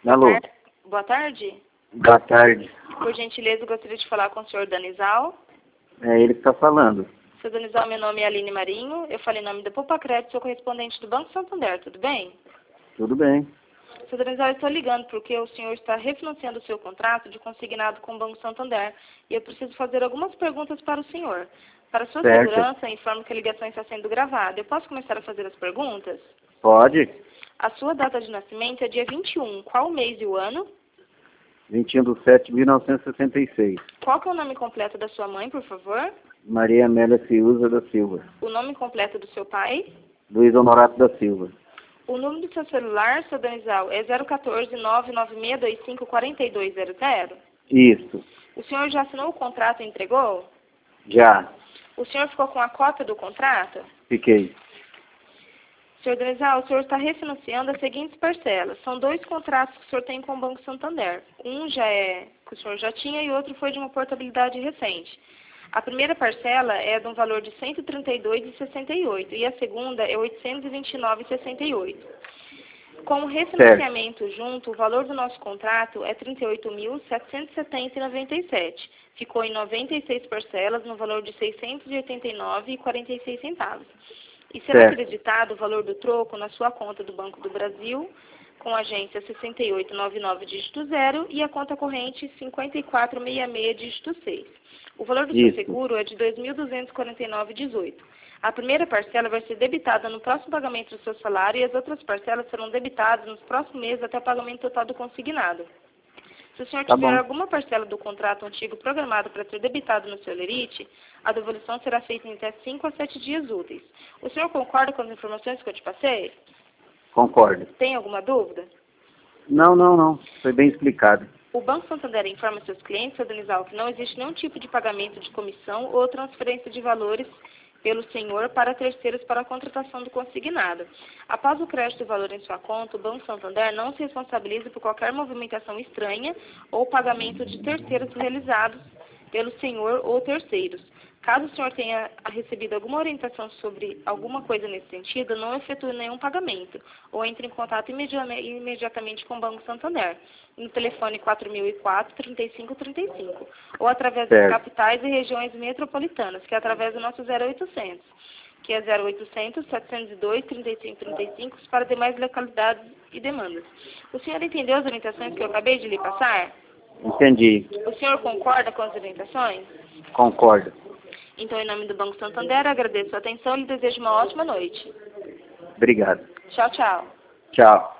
Alô? Boa tarde. Boa tarde. Por gentileza, eu gostaria de falar com o senhor Danizal. É ele que está falando. Seu Danizal, meu nome é Aline Marinho. Eu falei em nome da Poupa Crédito, sou correspondente do Banco Santander, tudo bem? Tudo bem. Seu Danizal, eu estou ligando porque o senhor está refinanciando o seu contrato de consignado com o Banco Santander. E eu preciso fazer algumas perguntas para o senhor. Para sua Certo. segurança, informo que a ligação está sendo gravada. Eu posso começar a fazer as perguntas? Pode. A sua data de nascimento é dia 21. Qual o mês e o ano? 21/7/1966. Qual que é o nome completo da sua mãe, por favor? Maria Amélia Ciuza da Silva. O nome completo do seu pai? Luiz Honorato da Silva. O número do seu celular, seu Danizal, é 014-99625-4200? Isso. O senhor já assinou o contrato e entregou? Já. O senhor ficou com a cópia do contrato? Fiquei. Senhor Danizal, o senhor está refinanciando as seguintes parcelas. São 2 contratos que o senhor tem com o Banco Santander. Um já é que o senhor já tinha e outro foi de uma portabilidade recente. A primeira parcela é de um valor de R$ 132,68 e a segunda é R$ 829,68. Com o refinanciamento junto, o valor do nosso contrato é R$ 38.770,97. Ficou em 96 parcelas no valor de R$ 689,46. E será acreditado o valor do troco na sua conta do Banco do Brasil, com a agência 6899 dígito 0 e a conta corrente 5466 dígito 6. O valor do seu seguro é de R$ 2.249,18. A primeira parcela vai ser debitada no próximo pagamento do seu salário e as outras parcelas serão debitadas nos próximos meses até o pagamento total do consignado. Se o senhor tiver alguma parcela do contrato antigo programado para ser debitado no seu lerite, a devolução será feita em até 5 a 7 dias úteis. O senhor concorda com as informações que eu te passei? Concordo. Tem alguma dúvida? Não. Foi bem explicado. O Banco Santander informa seus clientes, seu Danizal, que não existe nenhum tipo de pagamento de comissão ou transferência de valores pelo senhor para terceiros para a contratação do consignado. Após o crédito do valor em sua conta, o Banco Santander não se responsabiliza por qualquer movimentação estranha ou pagamento de terceiros realizados pelo senhor ou terceiros. Caso o senhor tenha recebido alguma orientação sobre alguma coisa nesse sentido, não efetue nenhum pagamento ou entre em contato imediatamente com o Banco Santander, no telefone 4004-3535, ou através das capitais e regiões metropolitanas, que é através do nosso 0800, que é 0800-702-3535, para demais localidades e demandas. O senhor entendeu as orientações que eu acabei de lhe passar? Entendi. O senhor concorda com as orientações? Concordo. Então, em nome do Banco Santander, agradeço a atenção e lhe desejo uma ótima noite. Obrigado. Tchau, tchau. Tchau.